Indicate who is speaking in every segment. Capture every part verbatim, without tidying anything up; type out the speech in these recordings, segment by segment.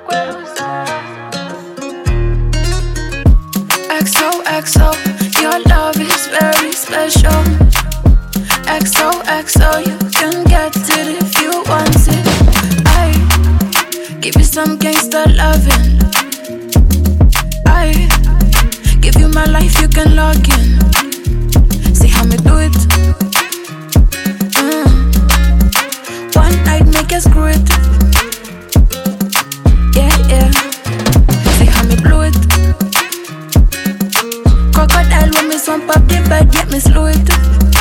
Speaker 1: X O X O, your love is very special. X O X O, you can get it if you want it. I give you some gangster loving. I give you my life, you can log in. See how me do it. Mm. One night make us screw it. Yeah, yeah. See how me blow it. Crocodile when me swamp up the bed, get me slow it.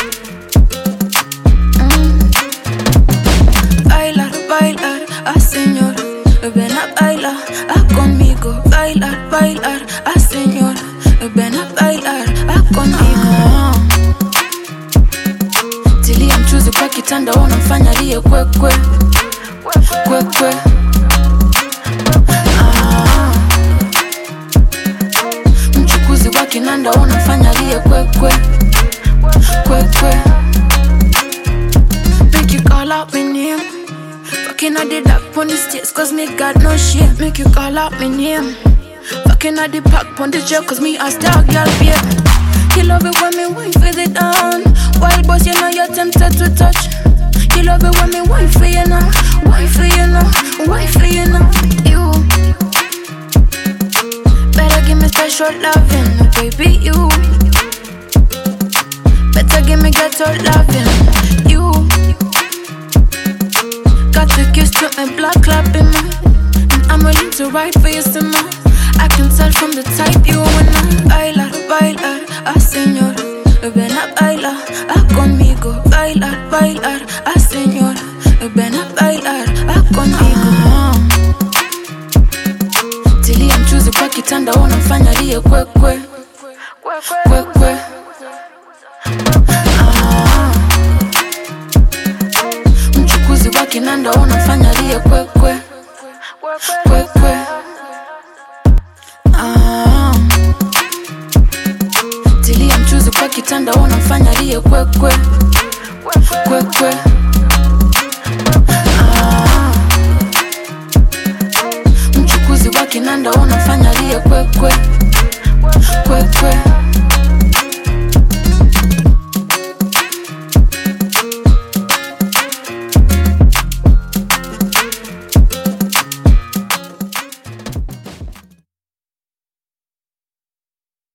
Speaker 1: Mm. Bailar, bailar, ah señor. Ven a bailar, ah conmigo. Bailar, bailar, ah señor. Ven a bailar, ah conmigo. Ah. Tili ya mchuzi kwa kitanda unamfanya lie kwe kwe. Kwe kwe. Ah. Mchukuzi wa kinanda unamfanya lie kwe kwe. Kwe kwe. Make you call out my name. Fucking I did that on the stairs cause me got no shit. Make you call out my name. Fucking I did pack on the jail cause me a star girl, yeah. You love it when me wine for the down. Wild boss, you know you're tempted to touch. You love it when me wine for you now. Wine for you now, wine for you now. You better give me special loving, baby, you. Better give me ghetto loving, you. Got the kiss to me, blood clapping me. And I'm willing to ride for you some more. I can tell from the type you wanna. Bailar, bailar, ah señor. Ven a bailar, ah conmigo. Bailar, bailar, ah señor. Ven a bailar, ah conmigo. Ah. Tili ya mchuzi kwa kitanda unamfanya lie kwe kwe. Kwe kwe. Ah. Mchukuzi wa kinanda unamfanya lie kwe kwe. Kwe kwe. Ah. Tili ya mchuzi kwa kitanda unamfanya lie kwe kwe. Kwe kwe. Ah. Mchukuzi wa kinanda unamfanya lie kwe kwe.